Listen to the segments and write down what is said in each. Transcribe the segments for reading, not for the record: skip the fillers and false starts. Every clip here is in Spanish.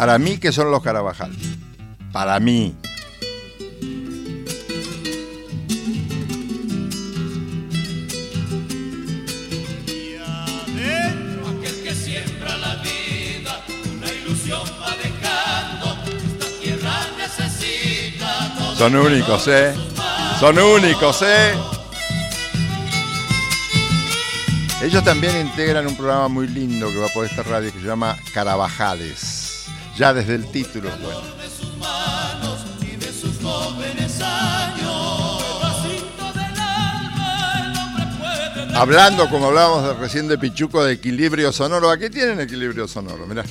Para mí, ¿qué son los Carabajal? Para mí. Aquel que siembra la vida, una ilusión va dejando. Esta tierra necesita. Son únicos, ¿eh? Son únicos, ¿eh? Ellos también integran un programa muy lindo que va por esta radio que se llama Carabajales. Ya desde el título, bueno. Hablando, como hablábamos recién de Pichuco, de equilibrio sonoro. Aquí tienen equilibrio sonoro, mirá.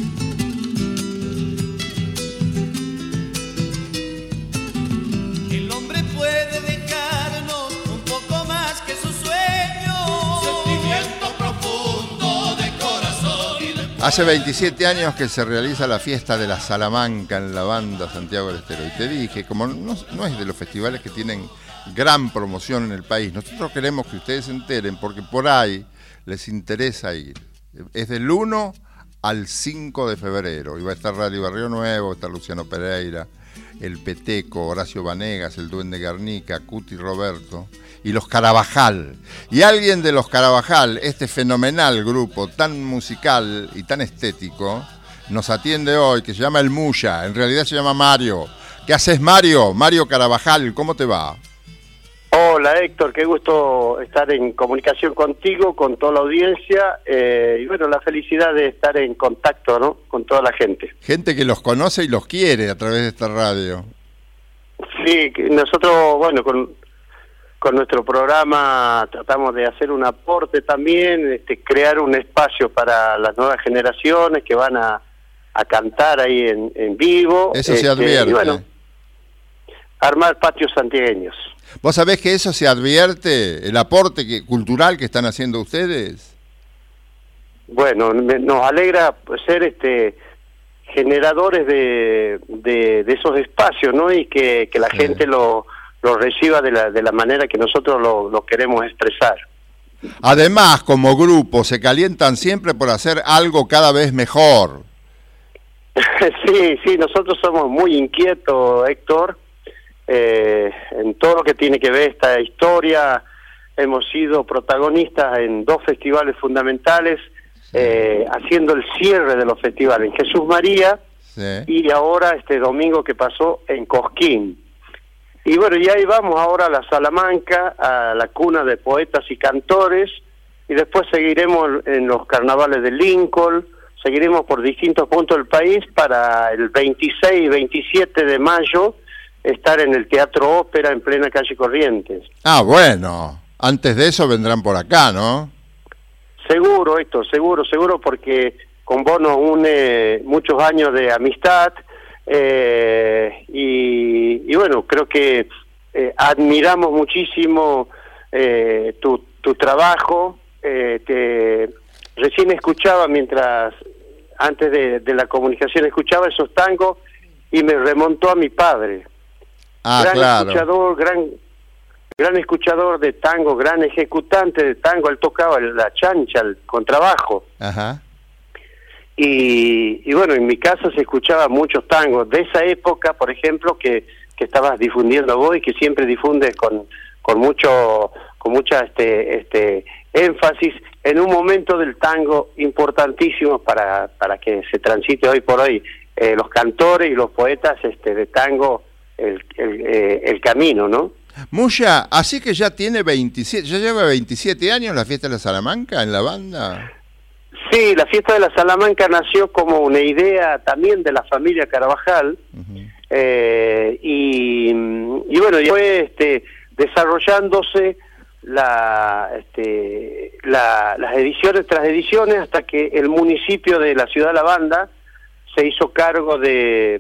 El hombre puede dejarnos un poco más que su sueño. Sentimiento profundo de corazón y de... Hace 27 años que se realiza la fiesta de la Salamanca en la banda Santiago del Estero. Y te dije, como no es de los festivales que tienen gran promoción en el país, nosotros queremos que ustedes se enteren porque por ahí les interesa ir. Es del 1 al 5 de febrero. Y va a estar Radio Barrio Nuevo, va a estar Luciano Pereira, el Peteco, Horacio Vanegas, el Duende Garnica, Cuti Roberto y los Carabajal. Y alguien de los Carabajal, este fenomenal grupo tan musical y tan estético, nos atiende hoy, que se llama El Muya, en realidad se llama Mario. ¿Qué haces, Mario? Mario Carabajal, ¿cómo te va? Hola Héctor, qué gusto estar en comunicación contigo, con toda la audiencia, y bueno, la felicidad de estar en contacto, ¿no?, con toda la gente. Gente que los conoce y los quiere a través de esta radio. Sí, nosotros, bueno, con nuestro programa tratamos de hacer un aporte también, crear un espacio para las nuevas generaciones que van a cantar ahí en vivo. Eso se advierte. Y bueno, armar patios santiagueños. ¿Vos sabés que eso se advierte, el aporte cultural que están haciendo ustedes? Bueno, nos alegra ser generadores de esos espacios, ¿no? Y que la gente lo reciba de la manera que nosotros lo queremos expresar. Además, como grupo, se calientan siempre por hacer algo cada vez mejor. Sí, nosotros somos muy inquietos, Héctor. En todo lo que tiene que ver esta historia, hemos sido protagonistas en 2 festivales fundamentales, haciendo el cierre de los festivales en Jesús María, sí, y ahora este domingo que pasó en Cosquín. Y bueno, y ahí vamos ahora a la Salamanca, a la cuna de poetas y cantores, y después seguiremos en los carnavales de Lincoln, seguiremos por distintos puntos del país para el 26 y 27 de mayo, estar en el Teatro Ópera en plena calle Corrientes. Ah, bueno, antes de eso vendrán por acá, ¿no? Seguro, Héctor, seguro, porque con vos nos une muchos años de amistad, y bueno, creo que admiramos muchísimo tu trabajo. Recién escuchaba, antes de la comunicación, escuchaba esos tangos y me remontó a mi padre. Gran escuchador de tango, gran ejecutante de tango. Él tocaba la chancha, el contrabajo. Ajá. Y bueno, en mi casa se escuchaba muchos tangos de esa época, por ejemplo, que estabas difundiendo vos y que siempre difundes con mucha énfasis en un momento del tango importantísimo para que se transite hoy por hoy los cantores y los poetas de tango el camino, ¿no? Muya, así que ya tiene 27, ya lleva 27 años la fiesta de la Salamanca en la banda. Sí, la fiesta de la Salamanca nació como una idea también de la familia Carabajal. Uh-huh. Y bueno, y fue desarrollándose las ediciones tras ediciones hasta que el municipio de la ciudad de La Banda se hizo cargo del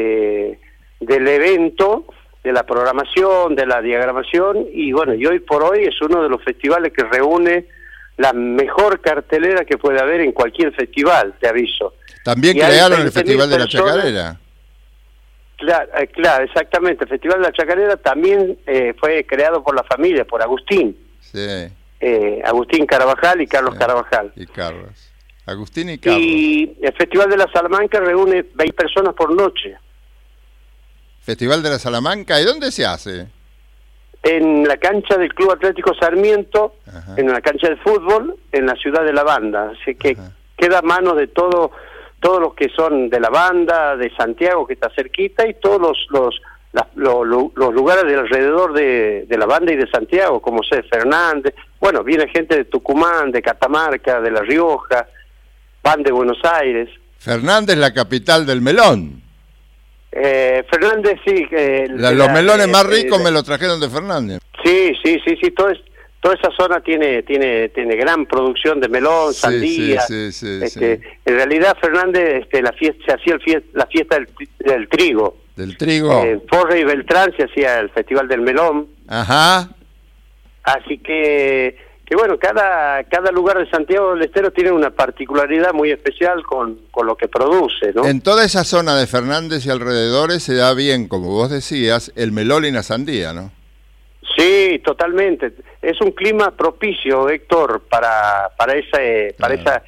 evento, de la programación, de la diagramación, y bueno, y hoy por hoy es uno de los festivales que reúne la mejor cartelera que puede haber en cualquier festival, te aviso. También crearon el Festival de la Chacarera. Claro, exactamente. El Festival de la Chacarera también fue creado por la familia, por Agustín. Sí. Agustín Carabajal y Carlos Carabajal. Y Carlos. Agustín y Carlos. Y el Festival de la Salamanca reúne 20 personas por noche. Festival de la Salamanca, ¿y dónde se hace? En la cancha del Club Atlético Sarmiento, Ajá. en la cancha de fútbol, en la ciudad de la banda. Así que Ajá. queda a manos de todos los que son de la banda, de Santiago, que está cerquita, y todos los lugares de alrededor de la banda y de Santiago, como sé, Fernández. Bueno, viene gente de Tucumán, de Catamarca, de La Rioja, van de Buenos Aires. Fernández, la capital del melón. Fernández, sí. Los melones más ricos me los trajeron de Fernández. Sí. Toda esa zona tiene gran producción de melón, Sí, sandía. sí. En realidad, Fernández, se hacía la fiesta del trigo. Del trigo. Forre y Beltrán se hacía el Festival del Melón. Ajá. Así que bueno, cada lugar de Santiago del Estero tiene una particularidad muy especial con lo que produce, ¿no? En toda esa zona de Fernández y alrededores se da bien, como vos decías, el melón y la sandía, ¿no? Sí, totalmente. Es un clima propicio, Héctor, para esas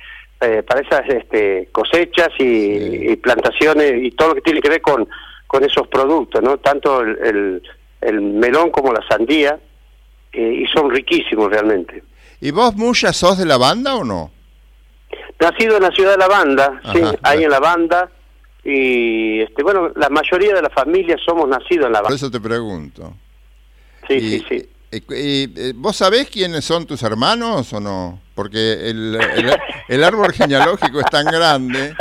cosechas y plantaciones y todo lo que tiene que ver con esos productos, ¿no? Tanto el melón como la sandía, y son riquísimos realmente. ¿Y vos, Muya, sos de la banda o no? Nacido en la ciudad de La Banda, Ajá, sí, ahí bueno. en La Banda, y bueno, la mayoría de la familia somos nacidos en La Por Banda. eso te pregunto. Sí. Y ¿vos sabés quiénes son tus hermanos o no? Porque el árbol genealógico es tan grande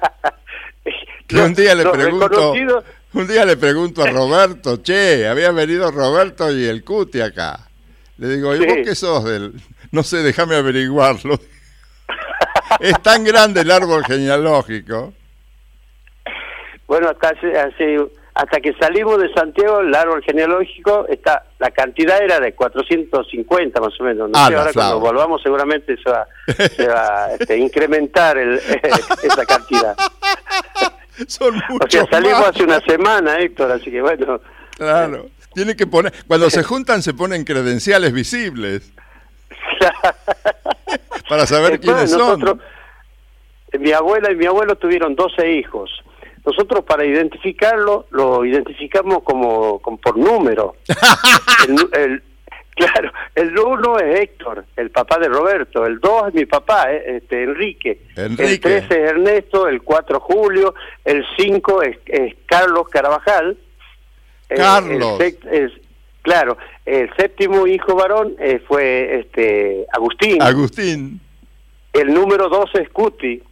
que un día le pregunto a Roberto, che, había venido Roberto y el Cuti acá. Le digo, ¿y Sí. vos qué sos del...? No sé, déjame averiguarlo. Es tan grande el árbol genealógico. Bueno, hasta que salimos de Santiago, el árbol genealógico, la cantidad era de 450 más o menos. No sé, ahora cuando volvamos seguramente se va a incrementar esa cantidad. Son muchos. O sea, salimos más. hace una semana, Héctor, así que bueno. Claro. Tiene que poner, cuando se juntan se ponen credenciales visibles para saber quiénes son. Mi abuela y mi abuelo tuvieron 12 hijos. Nosotros para identificarlo, lo identificamos como por número. Claro, el 1 es Héctor, el papá de Roberto, el 2 es mi papá, Enrique, el 3 es Ernesto, el 4 Julio, el 5 es Carlos Carabajal. Carlos. Claro, el séptimo hijo varón fue Agustín. Agustín. El número 12 es Cuti.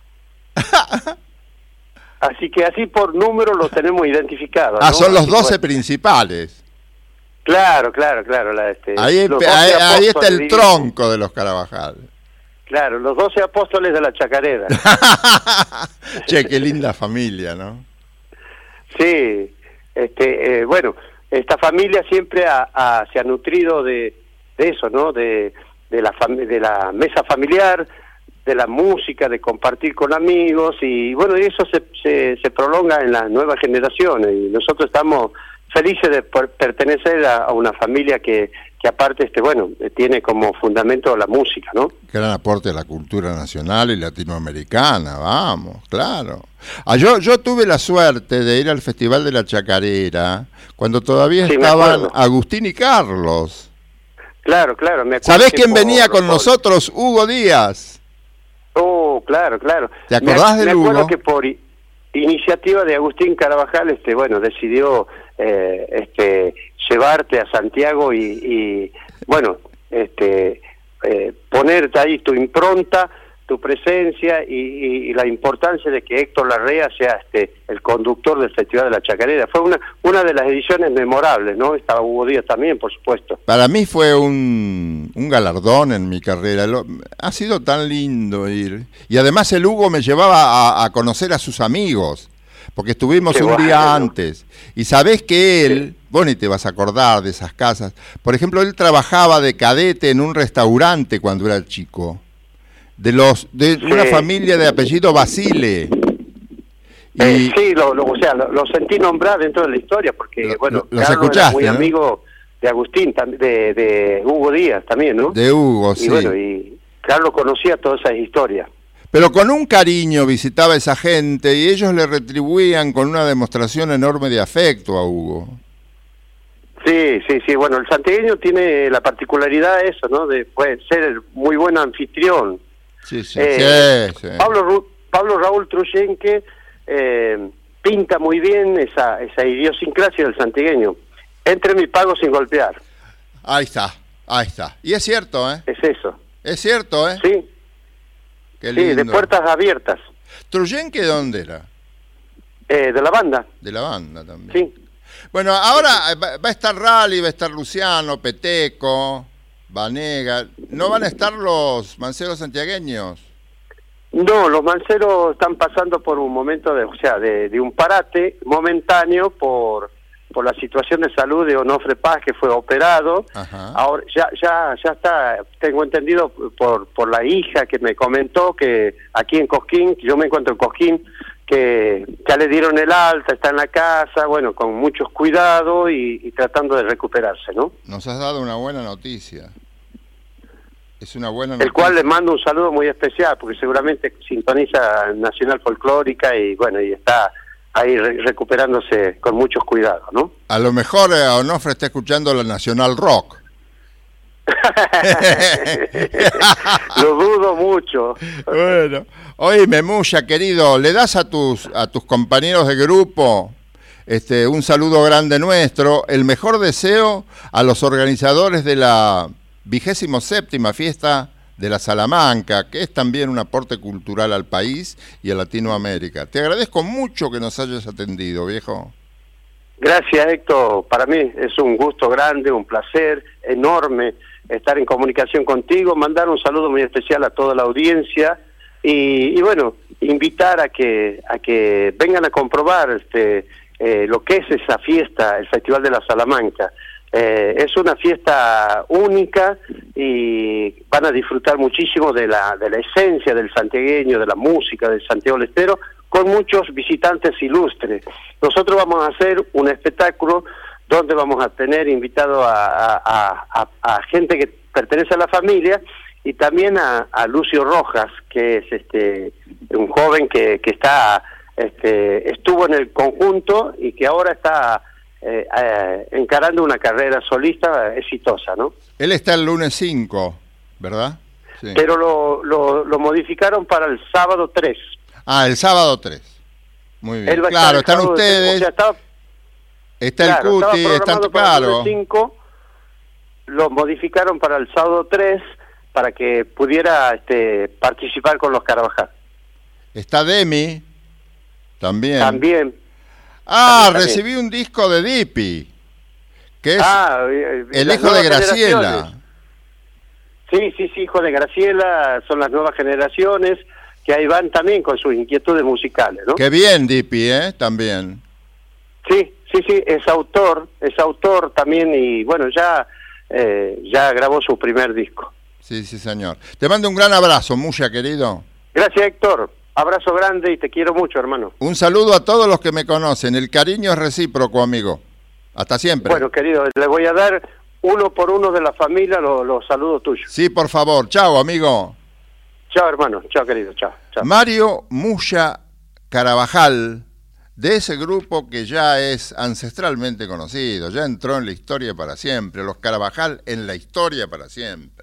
Así que así por número lo tenemos identificado. Ah, ¿no? son los así 12 principales. Claro. Ahí está el tronco de los Carabajal. Claro, los 12 apóstoles de la chacarera. Che, qué linda familia, ¿no? Sí, bueno, esta familia siempre se ha nutrido de eso, ¿no? De la mesa familiar, de la música, de compartir con amigos, y bueno, y eso se prolonga en las nuevas generaciones, y nosotros estamos felices de pertenecer a una familia que aparte, bueno, tiene como fundamento la música, ¿no? Gran aporte a la cultura nacional y latinoamericana, vamos, claro. Yo tuve la suerte de ir al Festival de la Chacarera cuando todavía estaban Agustín y Carlos. Claro, me acuerdo. ¿Sabés quién venía con nosotros? Hugo Díaz. Oh, claro. ¿Te acordás del Hugo? Me acuerdo que por iniciativa de Agustín Carabajal, bueno, decidió llevarte a Santiago y bueno, ponerte ahí tu impronta, tu presencia y la importancia de que Héctor Larrea sea el conductor del Festival de la Chacarera. Fue una de las ediciones memorables, ¿no? Estaba Hugo Díaz también, por supuesto. Para mí fue un galardón en mi carrera. Ha sido tan lindo ir. Y además el Hugo me llevaba a conocer a sus amigos, porque estuvimos un día antes. Y sabés que él, vos ni te vas a acordar de esas casas. Por ejemplo, él trabajaba de cadete en un restaurante cuando era chico. De una familia de apellido Basile. Sí, lo sentí nombrar dentro de la historia, porque bueno, los Carlos escuchaste, era muy ¿no? amigo de Agustín, de Hugo Díaz también, ¿no? De Hugo, sí. Y bueno, y Carlos conocía todas esas historias. Pero con un cariño visitaba a esa gente y ellos le retribuían con una demostración enorme de afecto a Hugo. Sí, sí, sí. Bueno, el santiagueño tiene la particularidad de eso, ¿no? De ser muy buen anfitrión. Sí, sí, sí. Pablo Raúl Truyenque pinta muy bien esa idiosincrasia del santiagueño. Entre mi pago sin golpear. Ahí está. Y es cierto, ¿eh? Es eso. Es cierto, ¿eh? Sí. Qué lindo. Sí, de puertas abiertas. ¿Truyenque de dónde era? De la banda. De la banda también. Sí. Bueno, ahora va a estar Rally, va a estar Luciano, Peteco, Vanega. ¿No van a estar los manceros santiagueños? No, los manceros están pasando por un momento de un parate momentáneo por la situación de salud de Onofre Paz, que fue operado. Ajá. Ahora ya está, tengo entendido por la hija que me comentó que aquí en Cosquín, yo me encuentro en Cosquín, que ya le dieron el alta, está en la casa, bueno, con muchos cuidados y tratando de recuperarse, ¿no? Nos has dado una buena noticia. Es una buena noticia. El cual le mando un saludo muy especial, porque seguramente sintoniza Nacional Folclórica y bueno, y está ahí recuperándose con muchos cuidados, ¿no? A lo mejor Onofre está escuchando la Nacional Rock. Lo dudo mucho. Bueno, oíme, Muya, querido, ¿le das a tus compañeros de grupo un saludo grande nuestro? El mejor deseo a los organizadores de la 27ª fiesta de la Salamanca, que es también un aporte cultural al país y a Latinoamérica. Te agradezco mucho que nos hayas atendido, viejo. Gracias, Héctor. Para mí es un gusto grande, un placer enorme estar en comunicación contigo, mandar un saludo muy especial a toda la audiencia y bueno, invitar a que vengan a comprobar lo que es esa fiesta, el Festival de la Salamanca. Es una fiesta única y van a disfrutar muchísimo de la esencia del santiagueño, de la música del Santiago del Estero, con muchos visitantes ilustres. Nosotros vamos a hacer un espectáculo donde vamos a tener invitado a gente que pertenece a la familia y también a Lucio Rojas, que es un joven que está estuvo en el conjunto y que ahora está encarando una carrera solista exitosa, ¿no? Él está el lunes 5, ¿verdad? Sí. Pero lo modificaron para el sábado 3. Ah, el sábado 3. Muy bien. Claro, están ustedes. 3, está el Cuti, están, claro. El 5, lo modificaron para el sábado 3 para que pudiera participar con los Carvajal. Está Demi también. También. Recibí un disco de Dipi, que es el hijo de Graciela. Sí, hijo de Graciela, son las nuevas generaciones que ahí van también con sus inquietudes musicales, ¿no? Qué bien, Dipi, también. Sí, es autor también y bueno, ya grabó su primer disco. Sí, señor. Te mando un gran abrazo, Muya, querido. Gracias, Héctor. Abrazo grande y te quiero mucho, hermano. Un saludo a todos los que me conocen. El cariño es recíproco, amigo. Hasta siempre. Bueno, querido, le voy a dar uno por uno de la familia los saludos tuyos. Sí, por favor. Chao, amigo. Chao, hermano. Chao, querido. Chao. Mario Muya Carabajal, de ese grupo que ya es ancestralmente conocido, ya entró en la historia para siempre. Los Carabajal en la historia para siempre.